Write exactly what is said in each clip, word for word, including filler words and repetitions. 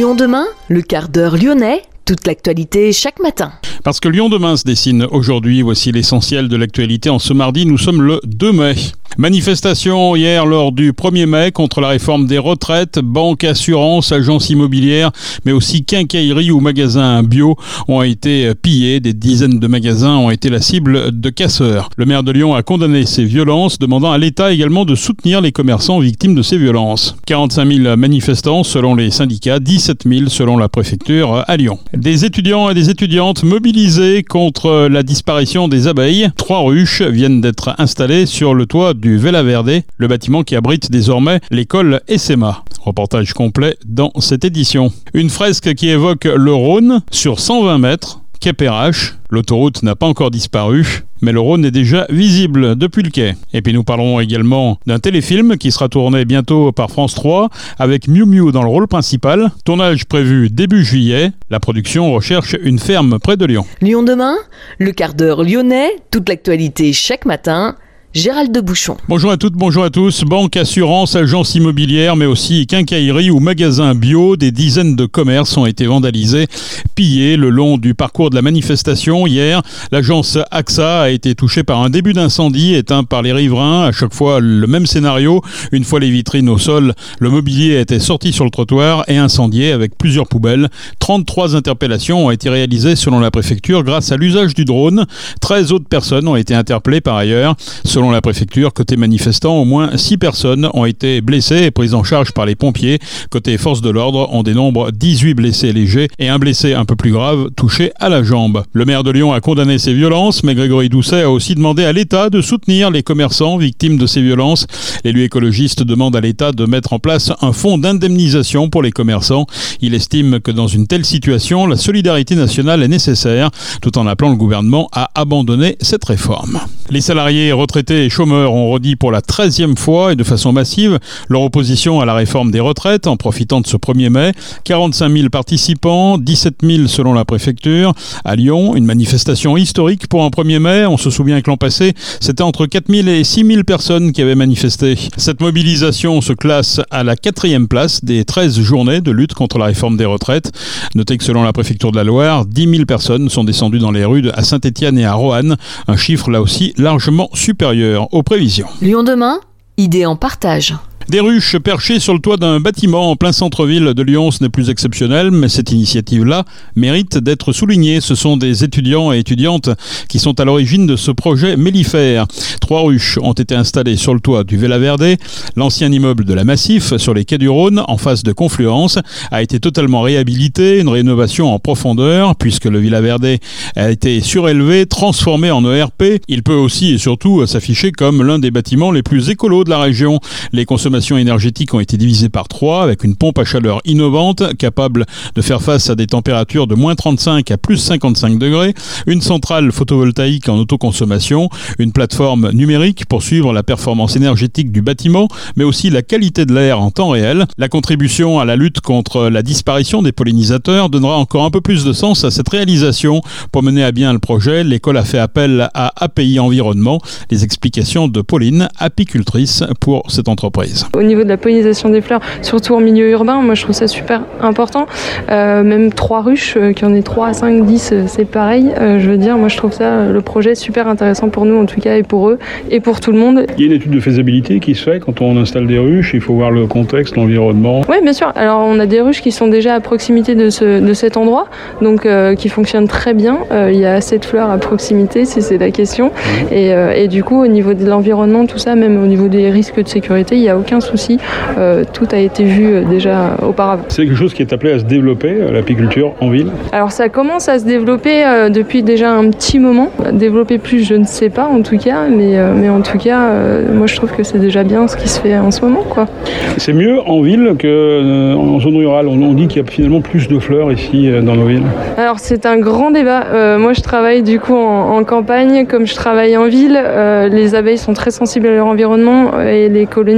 Lyon demain, le quart d'heure lyonnais, toute l'actualité chaque matin. Parce que Lyon demain se dessine aujourd'hui, voici l'essentiel de l'actualité en ce mardi, nous sommes le deux mai. Manifestation hier lors du premier mai contre la réforme des retraites, banques, assurances, agences immobilières, mais aussi quincailleries ou magasins bio ont été pillés. Des dizaines de magasins ont été la cible de casseurs. Le maire de Lyon a condamné ces violences, demandant à l'État également de soutenir les commerçants victimes de ces violences. quarante-cinq mille manifestants selon les syndicats, dix-sept mille selon la préfecture à Lyon. Des étudiants et des étudiantes mobilisés contre la disparition des abeilles. Trois ruches viennent d'être installées sur le toit du Vela Verde, le bâtiment qui abrite désormais l'école S M A. Reportage complet dans cette édition. Une fresque qui évoque le Rhône sur cent vingt mètres, quai Perrache. L'autoroute n'a pas encore disparu, mais le Rhône est déjà visible depuis le quai. Et puis nous parlerons également d'un téléfilm qui sera tourné bientôt par France trois avec Miu Miu dans le rôle principal. Tournage prévu début juillet. La production recherche une ferme près de Lyon. Lyon demain, le quart d'heure lyonnais, toute l'actualité chaque matin. Gérald de Bouchon. Bonjour à toutes, bonjour à tous. Banque, assurance, agence immobilière, mais aussi quincaillerie ou magasins bio, des dizaines de commerces ont été vandalisés, pillés le long du parcours de la manifestation. Hier, l'agence A X A a été touchée par un début d'incendie éteint par les riverains. À chaque fois, le même scénario. Une fois les vitrines au sol, le mobilier était sorti sur le trottoir et incendié avec plusieurs poubelles. trente-trois interpellations ont été réalisées selon la préfecture grâce à l'usage du drone. treize autres personnes ont été interpellées par ailleurs. Selon la préfecture, côté manifestants, au moins six personnes ont été blessées et prises en charge par les pompiers. Côté forces de l'ordre, on dénombre dix-huit blessés légers et un blessé un peu plus grave touché à la jambe. Le maire de Lyon a condamné ces violences, mais Grégory Doucet a aussi demandé à l'État de soutenir les commerçants victimes de ces violences. L'élu écologiste demande à l'État de mettre en place un fonds d'indemnisation pour les commerçants. Il estime que dans une telle situation, la solidarité nationale est nécessaire, tout en appelant le gouvernement à abandonner cette réforme. Les salariés retraités et chômeurs ont redit pour la treizième fois et de façon massive leur opposition à la réforme des retraites en profitant de ce premier mai. quarante-cinq mille participants, dix-sept mille selon la préfecture. À Lyon, une manifestation historique pour un premier mai. On se souvient que l'an passé, c'était entre quatre mille et six mille personnes qui avaient manifesté. Cette mobilisation se classe à la quatrième place des treize journées de lutte contre la réforme des retraites. Notez que selon la préfecture de la Loire, dix mille personnes sont descendues dans les rues à Saint-Étienne et à Roanne. Un chiffre là aussi largement supérieur aux prévisions. Lyon demain, idée en partage. Des ruches perchées sur le toit d'un bâtiment en plein centre-ville de Lyon, ce n'est plus exceptionnel, mais cette initiative-là mérite d'être soulignée. Ce sont des étudiants et étudiantes qui sont à l'origine de ce projet mellifère. Trois ruches ont été installées sur le toit du Vela Verde. L'ancien immeuble de la Massif, sur les quais du Rhône, en face de Confluence, a été totalement réhabilité. Une rénovation en profondeur, puisque le Vela Verde a été surélevé, transformé en E R P. Il peut aussi et surtout s'afficher comme l'un des bâtiments les plus écolos de la région. Les consommateurs énergétiques ont été divisées par trois avec une pompe à chaleur innovante capable de faire face à des températures de moins trente-cinq à plus cinquante-cinq degrés, une centrale photovoltaïque en autoconsommation, une plateforme numérique pour suivre la performance énergétique du bâtiment, mais aussi la qualité de l'air en temps réel. La contribution à la lutte contre la disparition des pollinisateurs donnera encore un peu plus de sens à cette réalisation. Pour mener à bien le projet, l'école a fait appel à A P I Environnement. Les explications de Pauline, apicultrice pour cette entreprise. Au niveau de la pollinisation des fleurs, surtout en milieu urbain, moi je trouve ça super important. Euh, même trois ruches, euh, qu'il y en ait trois, cinq, dix, euh, c'est pareil. Euh, je veux dire, moi je trouve ça, euh, le projet super intéressant pour nous en tout cas et pour eux et pour tout le monde. Il y a une étude de faisabilité qui se fait quand on installe des ruches, il faut voir le contexte, l'environnement. Oui, bien sûr. Alors on a des ruches qui sont déjà à proximité de, ce, de cet endroit, donc euh, qui fonctionnent très bien. Euh, il y a assez de fleurs à proximité, si c'est la question. Mmh. Et, euh, et du coup, au niveau de l'environnement, tout ça, même au niveau des risques de sécurité, il n'y a aucun souci, euh, tout a été vu euh, déjà auparavant. C'est quelque chose qui est appelé à se développer, euh, l'apiculture en ville? Alors ça commence à se développer euh, depuis déjà un petit moment. Développer plus, je ne sais pas en tout cas, mais, euh, mais en tout cas, euh, moi je trouve que c'est déjà bien ce qui se fait en ce moment, quoi. C'est mieux en ville qu'en euh, zone rurale. On, on dit qu'il y a finalement plus de fleurs ici euh, dans nos villes. Alors c'est un grand débat. Euh, moi je travaille du coup en, en campagne, comme je travaille en ville. Euh, les abeilles sont très sensibles à leur environnement et les colonies se développent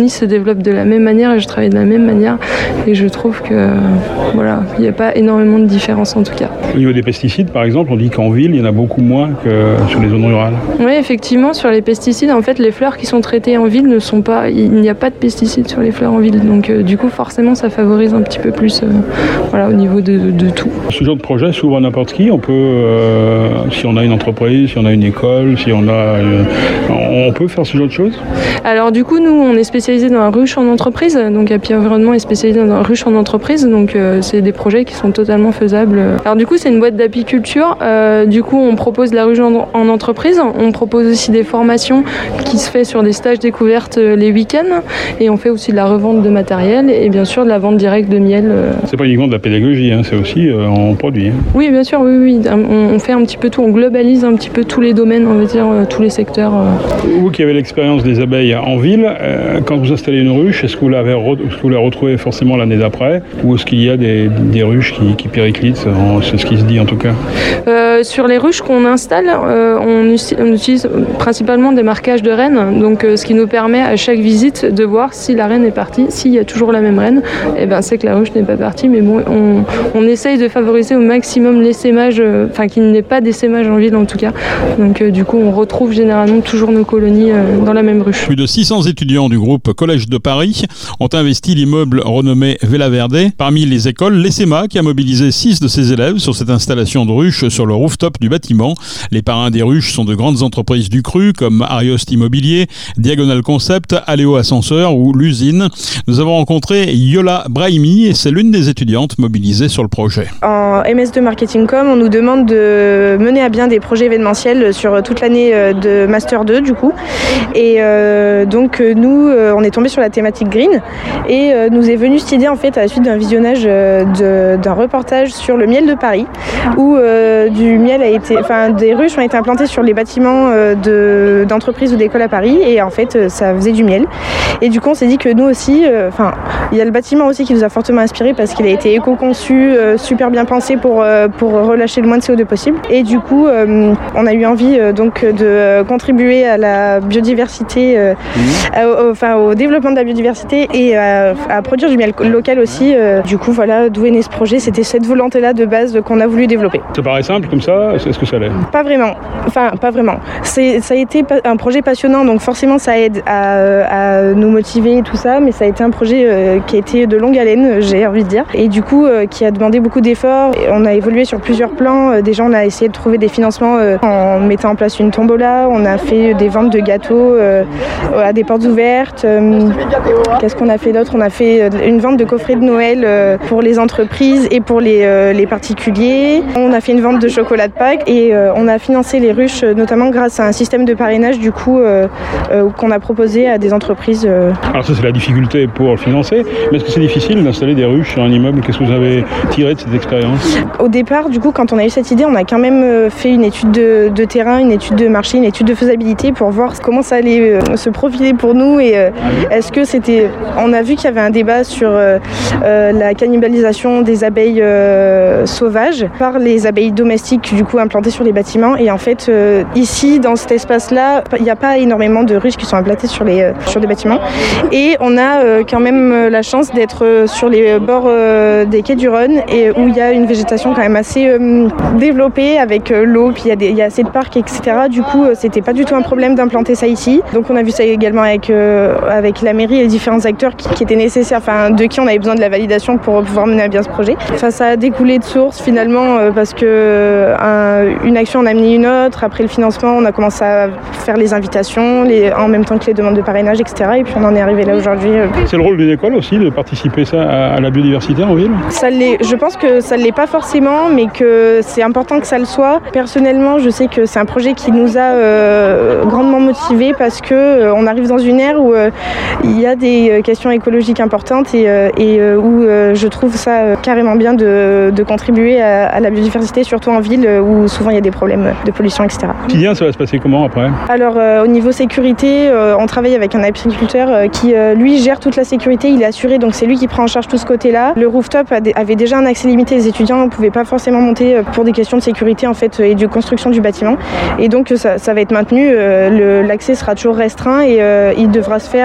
développe de la même manière et je travaille de la même manière. Et je trouve que euh, voilà, il n'y a pas énormément de différence en tout cas. Au niveau des pesticides, par exemple, on dit qu'en ville, il y en a beaucoup moins que sur les zones rurales. Oui, effectivement, sur les pesticides, en fait, les fleurs qui sont traitées en ville ne sont pas, il n'y a pas de pesticides sur les fleurs en ville. Donc, euh, du coup, forcément, ça favorise un petit peu plus, euh, voilà, au niveau de, de, de tout. Ce genre de projet s'ouvre à n'importe qui. On peut, euh, si on a une entreprise, si on a une école, si on a, euh, on peut faire ce genre de choses. Alors, du coup, nous, on est spécialisé dans la ruche en entreprise. Donc, Happy Environnement est spécialisé dans la ruche en entreprise. Donc, euh, c'est des projets qui sont totalement faisables. Alors, du coup, c'est une boîte d'apiculture. Euh, du coup, on propose la ruche en, en entreprise. On propose aussi des formations qui se fait sur des stages découvertes les week-ends. Et on fait aussi de la revente de matériel et bien sûr de la vente directe de miel. C'est pas uniquement de la pédagogie, hein, c'est aussi euh, en produit. Hein. Oui, bien sûr, oui, oui. On, on fait un petit peu tout, on globalise un petit peu tous les domaines, on va dire, euh, tous les secteurs. Euh. Vous qui avez l'expérience des abeilles en ville, euh, quand vous installez une ruche, est-ce que vous, l'avez re- est-ce que vous la retrouvez forcément l'année d'après ou est-ce qu'il y a des, des ruches qui, qui périclitent? C'est ce qui se dit en tout cas. Euh, sur les ruches qu'on installe, euh, on, usi- on utilise principalement des marquages de reines, donc euh, ce qui nous permet à chaque visite de voir si la reine est partie. S'il y a toujours la même reine, eh ben, c'est que la ruche n'est pas partie, mais bon, on, on essaye de favoriser au maximum l'essaimage, enfin euh, qu'il n'y ait pas d'essaimage en ville en tout cas. Donc euh, du coup, on retrouve généralement toujours nos colonies euh, dans la même ruche. Plus de six cents étudiants du groupe Collège de Paris ont investi l'immeuble renommé Villa Verde. Parmi les écoles, l'E S E M A qui a mobilisé six de ses élèves sur cette installation de ruches sur le rooftop du bâtiment. Les parrains des ruches sont de grandes entreprises du cru comme Ariost Immobilier, Diagonal Concept, Aléo Ascenseur ou l'usine. Nous avons rencontré Yola Brahimi et c'est l'une des étudiantes mobilisées sur le projet. En M S deux Marketing Com, on nous demande de mener à bien des projets événementiels sur toute l'année de Master deux du coup. Et euh, donc nous, on est tombé sur la thématique green et euh, nous est venue cette idée en fait à la suite d'un visionnage de, d'un reportage sur le miel de Paris où euh, du miel a été, enfin des ruches ont été implantées sur les bâtiments euh, de, d'entreprises ou d'écoles à Paris et en fait ça faisait du miel. Et du coup on s'est dit que nous aussi, enfin euh, il y a le bâtiment aussi qui nous a fortement inspiré parce qu'il a été éco-conçu, euh, super bien pensé pour, euh, pour relâcher le moins de C O deux possible. Et du coup euh, on a eu envie euh, donc de contribuer à la biodiversité, euh, mmh. à, au, enfin au développement de la biodiversité et à, à produire du miel local aussi. Euh, du coup voilà d'où est né ce projet, c'était cette volonté-là de base qu'on a voulu développer. Ça paraît simple comme ça, est-ce que ça l'est? Pas vraiment, enfin pas vraiment. C'est, ça a été un projet passionnant donc forcément ça aide à, à nous motiver et tout ça, mais ça a été un projet euh, qui a été de longue haleine, j'ai envie de dire, et du coup euh, qui a demandé beaucoup d'efforts. Et on a évolué sur plusieurs plans. Euh, déjà on a essayé de trouver des financements euh, en mettant en place une tombola, on a fait des ventes de gâteaux euh, à des portes ouvertes. Euh, qu'est-ce qu'on a fait d'autre? On a fait une vente de coffrets de Noël euh, pour les entreprises et pour les, euh, les particuliers. On a fait une vente de chocolat de Pâques et euh, on a financé les ruches notamment grâce à un système de parrainage du coup euh, euh, qu'on a proposé à des entreprises. Euh. Alors ça c'est la difficulté pour le financer, mais est-ce que c'est difficile d'installer des ruches sur un immeuble? Qu'est-ce que vous avez tiré de cette expérience? Au départ du coup quand on a eu cette idée on a quand même fait une étude de, de terrain, une étude de marché, une étude de faisabilité pour voir comment ça allait euh, se profiler pour nous et euh, est-ce que c'était... On a vu qu'il y avait un débat sur euh, euh, la cannibalisation des abeilles euh, sauvages par les abeilles domestiques du coup implantées sur les bâtiments et en fait euh, ici dans cet espace-là il n'y a pas énormément de ruches qui sont implantées sur les, euh, sur les bâtiments et on a euh, quand même la chance d'être euh, sur les bords euh, des quais du Rhône et où il y a une végétation quand même assez euh, développée avec euh, l'eau, puis il y, y a assez de parcs, et cetera. Du coup, euh, c'était pas du tout un problème d'implanter ça ici. Donc on a vu ça également avec, euh, avec la mairie et les différents acteurs qui, qui étaient nécessaires, enfin de qui on avait besoin de la validation pour pouvoir mener à bien ce projet. Enfin, ça a découlé de source finalement euh, parce que un, une action en a amené une autre. Après le financement, on a commencé à faire les invitations, les, en même temps que les demandes de parrainage, et cetera. Et puis on en est arrivé là aujourd'hui. Euh. C'est le rôle d'une école aussi de participer ça à, à la biodiversité en ville? Ça l'est, je pense que ça ne l'est pas forcément, mais que c'est important que ça le soit. Personnellement, je sais que c'est un projet qui nous a euh, grandement motivés parce que euh, on arrive dans une ère où euh, il y a des questions écologiques importantes et, euh, et euh, où euh, je trouve ça euh, carrément bien de, de contribuer à, à la biodiversité, surtout en ville où souvent il y a des problèmes de pollution, et cetera. Quotidien, ça va se passer comment après? Alors euh, au niveau sécurité, euh, on travaille avec un apiculteur euh, qui euh, lui gère toute la sécurité, il est assuré, donc c'est lui qui prend en charge tout ce côté-là. Le rooftop avait déjà un accès limité, les étudiants ne pouvaient pas forcément monter pour des questions de sécurité en fait et de construction du bâtiment. Et donc ça, ça va être maintenu, euh, le, l'accès sera toujours restreint et euh, il devra se faire euh, pour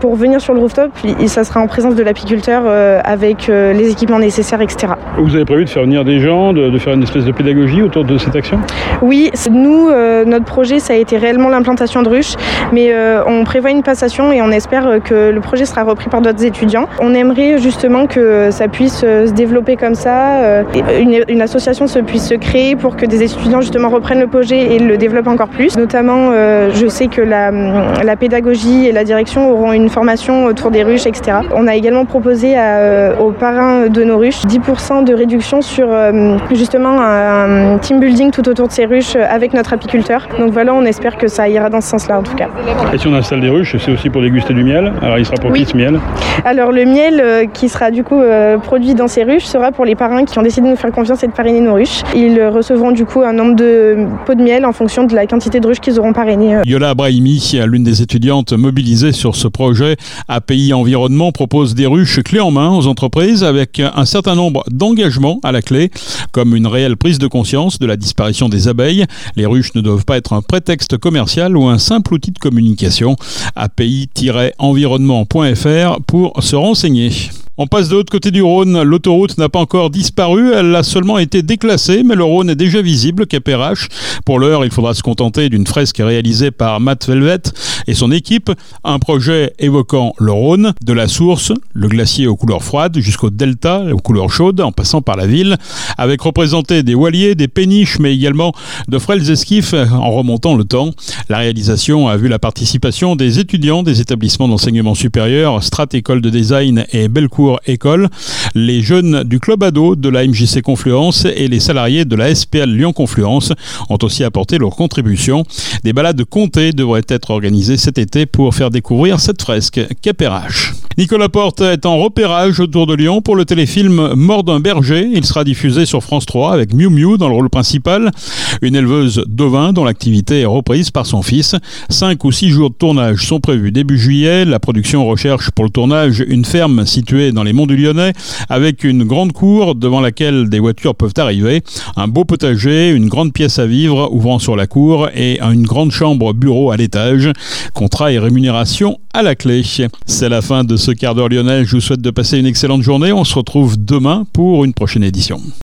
pour venir sur le rooftop, ça sera en présence de l'apiculteur euh, avec euh, les équipements nécessaires, et cetera. Vous avez prévu de faire venir des gens, de, de faire une espèce de pédagogie autour de cette action ? Oui, nous, euh, notre projet, ça a été réellement l'implantation de ruches, mais euh, on prévoit une passation et on espère que le projet sera repris par d'autres étudiants. On aimerait justement que ça puisse se développer comme ça, euh, une, une association se puisse se créer pour que des étudiants justement reprennent le projet et le développent encore plus. Notamment, euh, je sais que la, la pédagogie et la direction auront une formation autour des ruches, et cetera. On a également proposé à, euh, aux parrains de nos ruches dix pour cent de réduction sur euh, justement un, un team building tout autour de ces ruches avec notre apiculteur. Donc voilà, on espère que ça ira dans ce sens-là en tout cas. Et si on installe des ruches, c'est aussi pour déguster du miel. Alors il sera pour oui. qui ce miel ? Alors le miel euh, qui sera du coup euh, produit dans ces ruches sera pour les parrains qui ont décidé de nous faire confiance et de parrainer nos ruches. Ils euh, recevront du coup un nombre de pots de miel en fonction de la quantité de ruches qu'ils auront parrainées. Yola Brahimi, l'une des étudiantes mobilisées sur ce projet, A P I Environnement propose des ruches clés en main aux entreprises avec un certain nombre d'engagements à la clé, comme une réelle prise de conscience de la disparition des abeilles. Les ruches ne doivent pas être un prétexte commercial ou un simple outil de communication. A P I environnement point F R pour se renseigner. On passe de l'autre côté du Rhône. L'autoroute n'a pas encore disparu, elle a seulement été déclassée, mais le Rhône est déjà visible qu'à Perrache. Pour l'heure, il faudra se contenter d'une fresque réalisée par Matt Velvet et son équipe. Un projet évoquant le Rhône, de la source, le glacier aux couleurs froides, jusqu'au delta aux couleurs chaudes, en passant par la ville, avec représenté des voiliers, des péniches, mais également de frêles esquifs en remontant le temps. La réalisation a vu la participation des étudiants des établissements d'enseignement supérieur, Strat École de Design et Bellecour École, les jeunes du club ado de la M J C Confluence et les salariés de la S P L Lyon Confluence ont aussi apporté leur contribution. Des balades comptées devraient être organisées cet été pour faire découvrir cette fresque qu'à Perrache. Nicolas Porte est en repérage autour de Lyon pour le téléfilm Mort d'un berger. Il sera diffusé sur France trois avec Miu Miu dans le rôle principal, une éleveuse d'ovins dont l'activité est reprise par son fils. Cinq ou six jours de tournage sont prévus début juillet. La production recherche pour le tournage une ferme située dans les monts du Lyonnais avec une grande cour devant laquelle des voitures peuvent arriver, un beau potager, une grande pièce à vivre ouvrant sur la cour et une grande chambre bureau à l'étage. Contrat et rémunération à la clé. C'est la fin de ce quart d'heure lyonnais. Je vous souhaite de passer une excellente journée. On se retrouve demain pour une prochaine édition.